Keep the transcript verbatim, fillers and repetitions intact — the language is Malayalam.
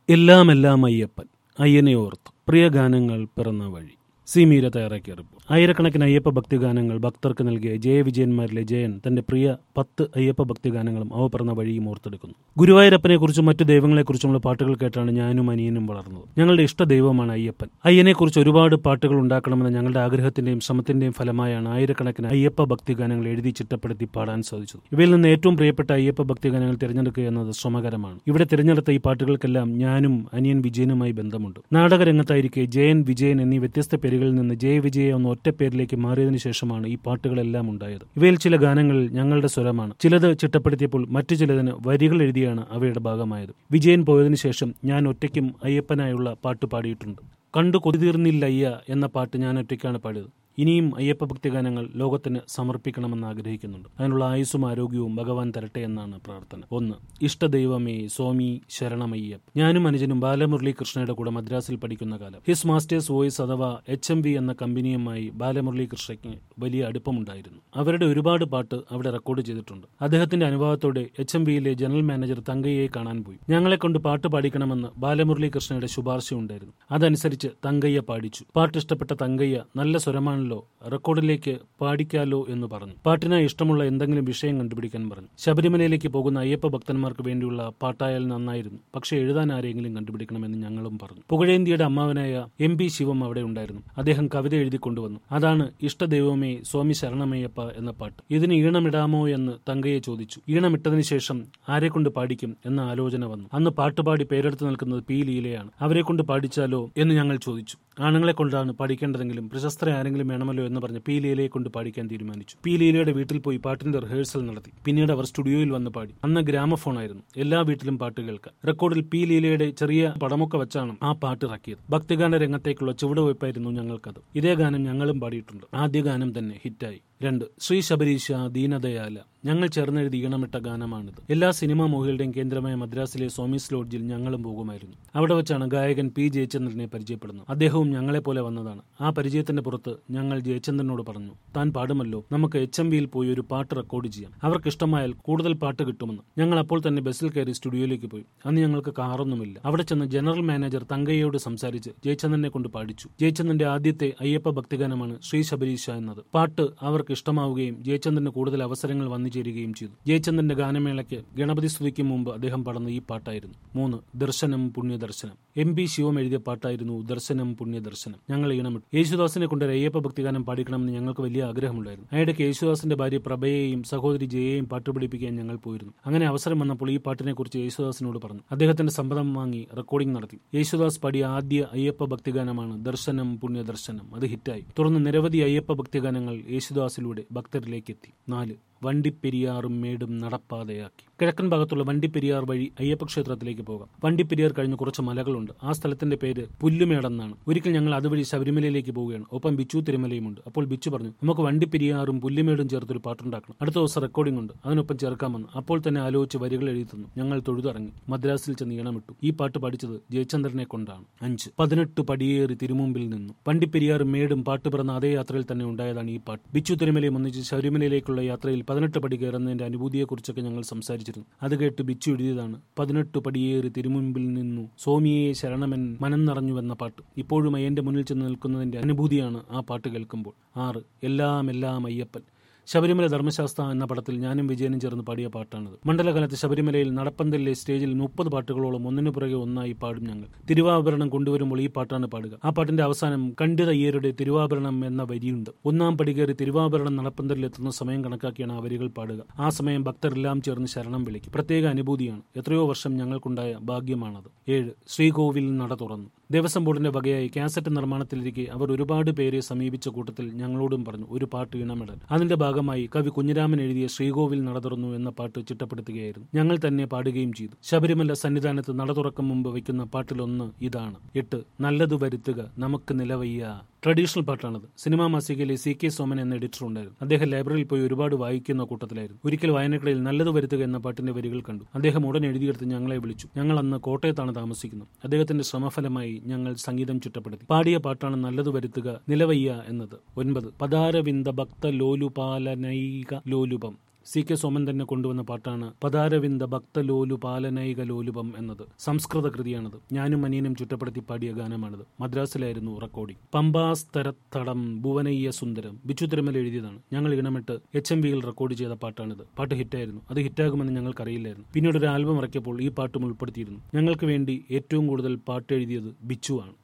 എല്ലാം എല്ലാം അയ്യപ്പൻ, അയ്യനെ ഓർത്ത് പ്രിയ ഗാനങ്ങൾ പിറന്ന വഴി. സി മീര തയ്യാറാക്കിയ റിപ്പോർട്ട്. ആയിരക്കണക്കിന് അയ്യപ്പ ഭക്തിഗാനങ്ങൾ ഭക്തർക്ക് നൽകിയ ജയവിജയന്മാരിലെ ജയൻ തന്റെ പ്രിയ പത്ത് അയ്യപ്പ ഭക്തിഗാനങ്ങളും അവ പിറന്ന വഴിയും ഓർത്തെടുക്കുന്നു. ഗുരുവായൂരപ്പനെക്കുറിച്ചും മറ്റു ദൈവങ്ങളെക്കുറിച്ചുമുള്ള പാട്ടുകൾ കേട്ടാണ് ഞാനും അനിയനും വളർന്നത്. ഞങ്ങളുടെ ഇഷ്ട ദൈവമാണ് അയ്യപ്പൻ. അയ്യനെക്കുറിച്ച് ഒരുപാട് പാട്ടുകൾ ഉണ്ടാക്കണമെന്ന ഞങ്ങളുടെ ആഗ്രഹത്തിന്റെയും ശ്രമത്തിന്റെയും ഫലമായാണ് ആയിരക്കണക്കിന് അയ്യപ്പ ഭക്തിഗാനങ്ങൾ എഴുതി ചിട്ടപ്പെടുത്തി പാടാൻ സാധിച്ചത്. ഇവയിൽ നിന്ന് ഏറ്റവും പ്രിയപ്പെട്ട അയ്യപ്പ ഭക്തിഗാനങ്ങൾ തിരഞ്ഞെടുക്കുക എന്നത് ശ്രമകരമാണ്. ഇവിടെ തിരഞ്ഞെടുത്ത ഈ പാട്ടുകൾക്കെല്ലാം ഞാനും അനിയൻ വിജയനുമായി ബന്ധമുണ്ട്. നാടകരംഗത്തായിരിക്കെ ജയൻ, വിജയൻ എന്നീ വ്യത്യസ്ത പേരുകളിൽ നിന്ന് ജയവിജയ എന്ന ഒറ്റ പേരിലേക്ക് മാറിയതിനു ശേഷമാണ് ഈ പാട്ടുകളെല്ലാം ഉണ്ടായത്. ഇവയിൽ ചില ഗാനങ്ങളിൽ ഞങ്ങളുടെ സ്വരമാണ്. ചിലത് ചിട്ടപ്പെടുത്തിയപ്പോൾ മറ്റു ചിലതിന് വരികൾ എഴുതിയാണ് അവയുടെ ഭാഗമായത്. വിജയൻ പോയതിനു ശേഷം ഞാൻ ഒറ്റയ്ക്കും അയ്യപ്പനായുള്ള പാട്ട് പാടിയിട്ടുണ്ട്. കണ്ടു കൊതിതീർന്നില്ലയ്യ എന്ന പാട്ട് ഞാൻ ഒറ്റയ്ക്കാണ് പാടിയത്. ഇനിയും അയ്യപ്പ ഭക്തിഗാനങ്ങൾ ലോകത്തിന് സമർപ്പിക്കണമെന്ന് ആഗ്രഹിക്കുന്നുണ്ട്. അതിനുള്ള ആയുസ്സും ആരോഗ്യവും ഭഗവാൻ തരട്ടെ എന്നാണ് പ്രാർത്ഥന. ഒന്ന്, ഇഷ്ടദൈവമേ സ്വാമി ശരണമയ്യപ്പ. ഞാനും അനുജനും ബാലമുരളി കൃഷ്ണയുടെ കൂടെ മദ്രാസിൽ പഠിക്കുന്ന കാലം. ഹിസ് മാസ്റ്റേഴ്സ് വോയിസ് അഥവാ എച്ച് എം വി എന്ന കമ്പനിയുമായി ബാലമുരളി കൃഷ്ണയ്ക്ക് വലിയ അടുപ്പമുണ്ടായിരുന്നു. അവരുടെ ഒരുപാട് പാട്ട് അവിടെ റെക്കോർഡ് ചെയ്തിട്ടുണ്ട്. അദ്ദേഹത്തിന്റെ അനുഭവത്തോടെ എച്ച് എം വിയിലെ ജനറൽ മാനേജർ തങ്കയ്യെ കാണാൻ പോയി. ഞങ്ങളെ കൊണ്ട് പാട്ട് പാടിക്കണമെന്ന് ബാലമുരളി കൃഷ്ണയുടെ ശുപാർശയുണ്ടായിരുന്നു. അതനുസരിച്ച് തങ്കയ്യ പാടിച്ചു. പാട്ട് ഇഷ്ടപ്പെട്ട തങ്കയ്യ നല്ല സ്വരമാണല്ലോ, റെക്കോർഡിലേക്ക് പാടിക്കാലോ എന്ന് പറഞ്ഞു. പാട്ടിനായി ഇഷ്ടമുള്ള എന്തെങ്കിലും വിഷയം കണ്ടുപിടിക്കാൻ പറഞ്ഞു. ശബരിമലയിലേക്ക് പോകുന്ന അയ്യപ്പ ഭക്തന്മാർക്ക് വേണ്ടിയുള്ള പാട്ടായാൽ നന്നായിരുന്നു, പക്ഷെ എഴുതാൻ ആരെങ്കിലും കണ്ടുപിടിക്കണമെന്ന് ഞങ്ങളും പറഞ്ഞു. പുകഴേന്തിയുടെ അമ്മാവനായ എം പി ശിവം അവിടെ ഉണ്ടായിരുന്നു. അദ്ദേഹം കവിത എഴുതി കൊണ്ടുവന്നു. അതാണ് ഇഷ്ടദൈവമേ സ്വാമി ശരണമയ്യപ്പ എന്ന പാട്ട്. ഇതിന് ഈണമിടാമോ എന്ന് തങ്കയെ ചോദിച്ചു. ഈണമിട്ടതിനു ശേഷം ആരെ കൊണ്ട് പാടിക്കും എന്ന ആലോചന വന്നു. അന്ന് പാട്ടുപാടി പേരെടുത്ത് നിൽക്കുന്നത് പി ലീലയാണ്. അവരെ കൊണ്ട് പാടിച്ചാലോ എന്ന് ഞങ്ങൾ ചോദിച്ചു. ആണുങ്ങളെ കൊണ്ടാണ് പാടിക്കേണ്ടതെങ്കിലും പ്രശസ്തരെ ആരെങ്കിലും വേണമല്ലോ എന്ന് പറഞ്ഞ് പി ലീലയെ കൊണ്ട് പാടിക്കാൻ തീരുമാനിച്ചു. പി ലീലയുടെ വീട്ടിൽ പോയി പാട്ടിന്റെ റിഹേഴ്സൽ നടത്തി. പിന്നീട് അവർ സ്റ്റുഡിയോയിൽ വന്ന് പാടി. അന്ന് ഗ്രാമഫോൺ ആയിരുന്നു, എല്ലാ വീട്ടിലും പാട്ട് കേൾക്കാം. റെക്കോർഡിൽ പി ലീലയുടെ ചെറിയ പടമൊക്കെ വെച്ചാണ് ആ പാട്ട് ഇറക്കിയത്. ഭക്തിഗാന രംഗത്തേക്കുള്ള ചുവടുവയ്പായിരുന്നു ഞങ്ങൾക്കത്. ഇതേ ഗാനം ഞങ്ങളും പാടിയിട്ടുണ്ട്. ആദ്യ ഗാനം തന്നെ ഹിറ്റായി. രണ്ട്, ശ്രീ ശബരീശ ദീനദയാല. ഞങ്ങൾ ചേർന്നെഴുതി ഈണമിട്ട ഗാനമാണിത്. എല്ലാ സിനിമാ മോഹികളുടെയും കേന്ദ്രമായ മദ്രാസിലെ സോമീസ് ലോഡ്ജിൽ ഞങ്ങളും പോകുമായിരുന്നു. അവിടെ വെച്ചാണ് ഗായകൻ പി ജയചന്ദ്രനെ പരിചയപ്പെടുന്നത്. അദ്ദേഹവും ഞങ്ങളെ പോലെ വന്നതാണ്. ആ പരിചയത്തിന്റെ പുറത്ത് ഞങ്ങൾ ജയചന്ദ്രനോട് പറഞ്ഞു, താൻ പാടുമല്ലോ, നമുക്ക് എച്ച് എം വിയിൽ പോയി ഒരു പാട്ട് റെക്കോർഡ് ചെയ്യാം. അവർക്ക് ഇഷ്ടമായാൽ കൂടുതൽ പാട്ട് കിട്ടുമെന്ന്. ഞങ്ങൾ അപ്പോൾ തന്നെ ബസ്സിൽ കയറി സ്റ്റുഡിയോയിലേക്ക് പോയി. അന്ന് ഞങ്ങൾക്ക് കാറൊന്നുമില്ല. അവിടെ ചെന്ന് ജനറൽ മാനേജർ തങ്കയ്യോട് സംസാരിച്ച് ജയചന്ദ്രനെ കൊണ്ട് പാടിച്ചു. ജയചന്ദ്രന്റെ ആദ്യത്തെ അയ്യപ്പ ഭക്തിഗാനമാണ് ശ്രീ ശബരീശ എന്നത്. പാട്ട് അവർക്ക് ഇഷ്ടമാവുകയും ജയചന്ദ്രന് കൂടുതൽ അവസരങ്ങൾ വന്നു ചേരുകയും ചെയ്തു. ജയചന്ദ്രന്റെ ഗാനമേളയ്ക്ക് ഗണപതി സ്തുതിക്കും മുമ്പ് അദ്ദേഹം പാടുന്ന ഈ പാട്ടായിരുന്നു. മൂന്ന്, ദർശനം പുണ്യദർശനം. എം പി ശിവം എഴുതിയ പാട്ടായിരുന്നു ദർശനം പുണ്യദർശനം. ഞങ്ങൾ ഈണമിട്ടു. യേശുദാസിനെ കൊണ്ട് ഒരു അയ്യപ്പ ഭക്തിഗാനം പാടിക്കണമെന്ന് ഞങ്ങൾക്ക് വലിയ ആഗ്രഹമുണ്ടായിരുന്നു. അതിനിടയ്ക്ക് യേശുദാസിന്റെ ഭാര്യ പ്രഭയെയും സഹോദരി ജയയെയും പാട്ട് പഠിപ്പിക്കാൻ ഞങ്ങൾ പോയിരുന്നു. അങ്ങനെ അവസരം വന്നപ്പോൾ ഈ പാട്ടിനെ കുറിച്ച് യേശുദാസിനോട് പറഞ്ഞു. അദ്ദേഹത്തിന്റെ സമ്മതം വാങ്ങി റെക്കോർഡിംഗ് നടത്തി. യേശുദാസ് പാടിയ ആദ്യ അയ്യപ്പ ഭക്തിഗാനമാണ് ദർശനം പുണ്യദർശനം. അത് ഹിറ്റായി. തുടർന്ന് നിരവധി അയ്യപ്പ ഭക്തിഗാനങ്ങൾ യേശുദാസിലൂടെ ഭക്തരിലേക്ക് എത്തി. നാല്, വണ്ടിപ്പെരിയാറും മേടും നടപ്പാതയാക്കി. കിഴക്കൻ ഭാഗത്തുള്ള വണ്ടിപ്പെരിയാർ വഴി അയ്യപ്പ ക്ഷേത്രത്തിലേക്ക് പോകാം. വണ്ടിപ്പെരിയാർ കഴിഞ്ഞ് കുറച്ച് മലകളുണ്ട്. ആ സ്ഥലത്തിന്റെ പേര് പുല്ലുമേടെന്നാണ്. ഒരിക്കൽ ഞങ്ങൾ അതുവഴി ശബരിമലയിലേക്ക് പോവുകയാണ്. ഒപ്പം ബിച്ചു തിരുമലയുമുണ്ട്. അപ്പോൾ ബിച്ചു പറഞ്ഞു, നമുക്ക് വണ്ടിപ്പെരിയാറും പുല്ലുമേടും ചേർത്തൊരു പാട്ടുണ്ടാക്കണം. അടുത്ത ദിവസം റെക്കോർഡിംഗ് ഉണ്ട്, അതിനൊപ്പം ചേർക്കാമെന്ന്. അപ്പോൾ തന്നെ ആലോചിച്ച് വരികൾ എഴുതി തന്നു. ഞങ്ങൾ തൊഴുതിറങ്ങി. മദ്രാസിൽ ചെന്ന് ഈണമിട്ടു. ഈ പാട്ട് പഠിച്ചത് ജയചന്ദ്രനെ കൊണ്ടാണ്. അഞ്ച്, പതിനെട്ട് പടിയേറി തിരുമുമ്പിൽ നിന്നു. വണ്ടിപ്പെരിയാറും മേടും പാട്ട് പിറന്ന അതേ യാത്രയിൽ തന്നെ ഉണ്ടായതാണ് ഈ പാട്ട്. ബിച്ചു തിരുമലയും ഒന്നിച്ച് ശബരിമലയിലേക്കുള്ള യാത്രയിൽ പതിനെട്ട് പടി കയറുന്നതിന്റെ അനുഭൂതിയെക്കുറിച്ചൊക്കെ ഞങ്ങൾ സംസാരിച്ചിരുന്നു. അത് കേട്ട് ബിച്ചു എഴുതിയതാണ് പതിനെട്ട് പടിയേറി തിരുമുൻപിൽ നിന്നു സോമിയെ ശരണമൻ മനം നിറഞ്ഞുവെന്ന പാട്ട്. ഇപ്പോഴും അയ്യന്റെ മുന്നിൽ ചെന്ന് നിൽക്കുന്നതിന്റെ അനുഭൂതിയാണ് ആ പാട്ട് കേൾക്കുമ്പോൾ. ആറ്, എല്ലാം എല്ലാം അയ്യപ്പൻ. ശബരിമല ധർമ്മശാസ്ത്ര എന്ന പടത്തിൽ ഞാനും വിജയനും ചേർന്ന് പാടിയ പാട്ടാണിത്. മണ്ഡലകാലത്ത് ശബരിമലയിൽ നടപ്പന്തലിലെ സ്റ്റേജിൽ മുപ്പത് പാട്ടുകളോളം ഒന്നിനു പുറകെ ഒന്നായി പാടും ഞങ്ങൾ. തിരുവാഭരണം കൊണ്ടുവരുമ്പോൾ ഈ പാട്ടാണ് പാടുക. ആ പാട്ടിന്റെ അവസാനം കണ്ടിതയ്യരുടെ തിരുവാഭരണം എന്ന വരിയുണ്ട്. ഒന്നാം പടി കയറി തിരുവാഭരണം നടപ്പന്തലിൽ എത്തുന്ന സമയം കണക്കാക്കിയാണ് ആ വരികൾ പാടുക. ആ സമയം ഭക്തരെല്ലാം ചേർന്ന് ശരണം വിളിക്കും. പ്രത്യേക അനുഭൂതിയാണ്. എത്രയോ വർഷം ഞങ്ങൾക്കുണ്ടായ ഭാഗ്യമാണത്. ഏഴ്, ശ്രീകോവിൽ നട തുറന്നു. ദേവസ്വം ബോർഡിന്റെ വകയായി കാസറ്റ് നിർമ്മാണത്തിലിരിക്കെ അവർ ഒരുപാട് പേരെ സമീപിച്ച കൂട്ടത്തിൽ ഞങ്ങളോടും പറഞ്ഞു ഒരു പാട്ട് ഈണമിടാൻ. അതിന്റെ ഭാഗമായി കവി കുഞ്ഞിരാമൻ എഴുതിയ ശ്രീകോവിൽ നട തുറന്നു എന്ന പാട്ട് ചിട്ടപ്പെടുത്തുകയായിരുന്നു. ഞങ്ങൾ തന്നെ പാടുകയും ചെയ്തു. ശബരിമല സന്നിധാനത്ത് നട തുറക്കും മുമ്പ് വയ്ക്കുന്ന പാട്ടിലൊന്ന് ഇതാണ്. എട്ട്, നല്ലതു വരുത്തുക നമുക്ക് നിലവയ്യ. ട്രഡീഷണൽ പാട്ടാണത്. സിനിമാ മാസികയിലെ സി കെ സോമൻ എന്ന എഡിറ്റർ ഉണ്ടായിരുന്നു. അദ്ദേഹം ലൈബ്രറിയിൽ പോയി ഒരുപാട് വായിക്കുന്ന കൂട്ടത്തിലായിരുന്നു. ഒരിക്കൽ വായനക്കടയിൽ നല്ലത് വരുത്തുക എന്ന പാട്ടിന്റെ വരികൾ കണ്ടു. അദ്ദേഹം ഉടൻ എഴുതിയെടുത്ത് ഞങ്ങളെ വിളിച്ചു. ഞങ്ങൾ അന്ന് കോട്ടയത്താണ് താമസിക്കുന്നത്. അദ്ദേഹത്തിന്റെ ശ്രമഫലമായി ഞങ്ങൾ സംഗീതം ചിട്ടപ്പെടുത്തി. പാടിയ പാട്ടാണ് നല്ലത് വരുത്തുക നിലവയ്യ എന്നത്. ഒൻപത്, പദാരവിന്ദ ഭക്ത ലോലുപാലനൈക ലോലുപം. സി കെ സോമൻ തന്നെ കൊണ്ടുവന്ന പാട്ടാണ് പദാരവിന്ദ ഭക്തലോലു പാലനൈക ലോലുപം എന്നത്. സംസ്കൃത കൃതിയാണത്. ഞാനും അനിയനും ചുറ്റപ്പെടുത്തി പാടിയ ഗാനമാണിത്. മദ്രാസിലായിരുന്നു റെക്കോർഡിംഗ്. പമ്പാസ്തരത്തടം ഭുവനയ്യ സുന്ദരം ബിച്ചു തിരുമല എഴുതിയതാണ്. ഞങ്ങൾ ഇണമിട്ട് എച്ച് എം വിയിൽ റെക്കോർഡ് ചെയ്ത പാട്ടാണിത്. പാട്ട് ഹിറ്റായിരുന്നു. അത് ഹിറ്റാകുമെന്ന് ഞങ്ങൾക്കറിയില്ലായിരുന്നു. പിന്നീട് ഒരു ആൽബം ഇറക്കിയപ്പോൾ ഈ പാട്ടും ഉൾപ്പെടുത്തിയിരുന്നു. ഞങ്ങൾക്ക് വേണ്ടി ഏറ്റവും കൂടുതൽ പാട്ട് എഴുതിയത് ബിച്ചു ആണ്.